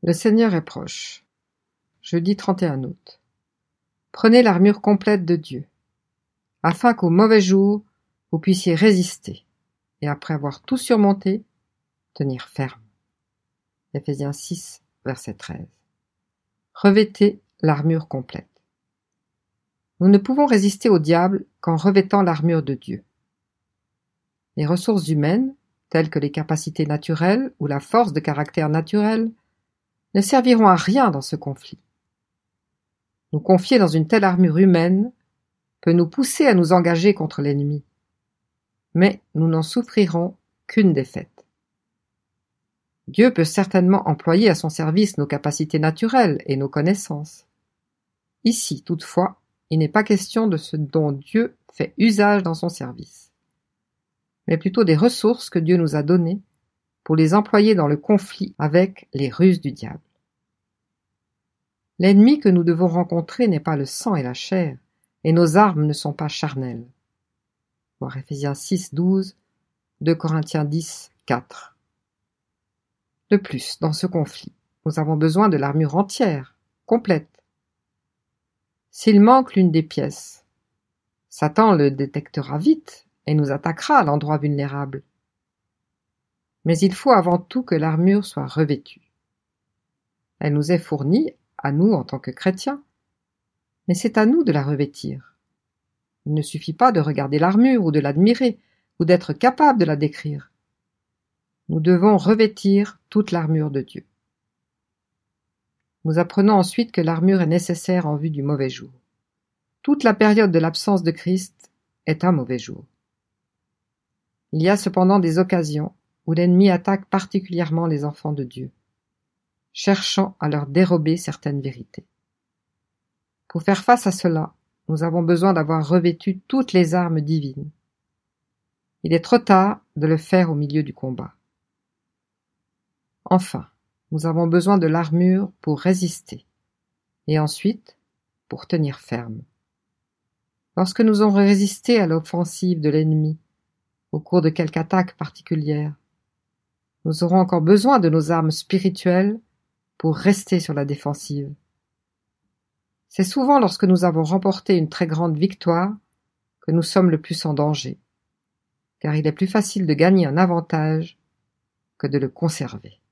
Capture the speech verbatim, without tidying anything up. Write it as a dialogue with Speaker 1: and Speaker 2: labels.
Speaker 1: Le Seigneur est proche. Jeudi trente et un août. Prenez l'armure complète de Dieu, afin qu'au mauvais jour, vous puissiez résister, et après avoir tout surmonté, tenir ferme. Éphésiens six, verset treize. Revêtez l'armure complète. Nous ne pouvons résister au diable qu'en revêtant l'armure de Dieu. Les ressources humaines, telles que les capacités naturelles ou la force de caractère naturelle, ne serviront à rien dans ce conflit. Nous confier dans une telle armure humaine peut nous pousser à nous engager contre l'ennemi, mais nous n'en souffrirons qu'une défaite. Dieu peut certainement employer à son service nos capacités naturelles et nos connaissances. Ici, toutefois, il n'est pas question de ce dont Dieu fait usage dans son service, mais plutôt des ressources que Dieu nous a données pour les employer dans le conflit avec les ruses du diable. L'ennemi que nous devons rencontrer n'est pas le sang et la chair, et nos armes ne sont pas charnelles. Voir Éphésiens six, douze, deux Corinthiens dix, quatre. De plus, dans ce conflit, nous avons besoin de l'armure entière, complète. S'il manque l'une des pièces, Satan le détectera vite et nous attaquera à l'endroit vulnérable. Mais il faut avant tout que l'armure soit revêtue. Elle nous est fournie, à nous en tant que chrétiens, mais c'est à nous de la revêtir. Il ne suffit pas de regarder l'armure ou de l'admirer, ou d'être capable de la décrire. Nous devons revêtir toute l'armure de Dieu. Nous apprenons ensuite que l'armure est nécessaire en vue du mauvais jour. Toute la période de l'absence de Christ est un mauvais jour. Il y a cependant des occasions où l'ennemi attaque particulièrement les enfants de Dieu, cherchant à leur dérober certaines vérités. Pour faire face à cela, nous avons besoin d'avoir revêtu toutes les armes divines. Il est trop tard de le faire au milieu du combat. Enfin, nous avons besoin de l'armure pour résister, et ensuite pour tenir ferme. Lorsque nous aurons résisté à l'offensive de l'ennemi, au cours de quelque attaque particulière, nous aurons encore besoin de nos armes spirituelles pour rester sur la défensive. C'est souvent lorsque nous avons remporté une très grande victoire que nous sommes le plus en danger, car il est plus facile de gagner un avantage que de le conserver.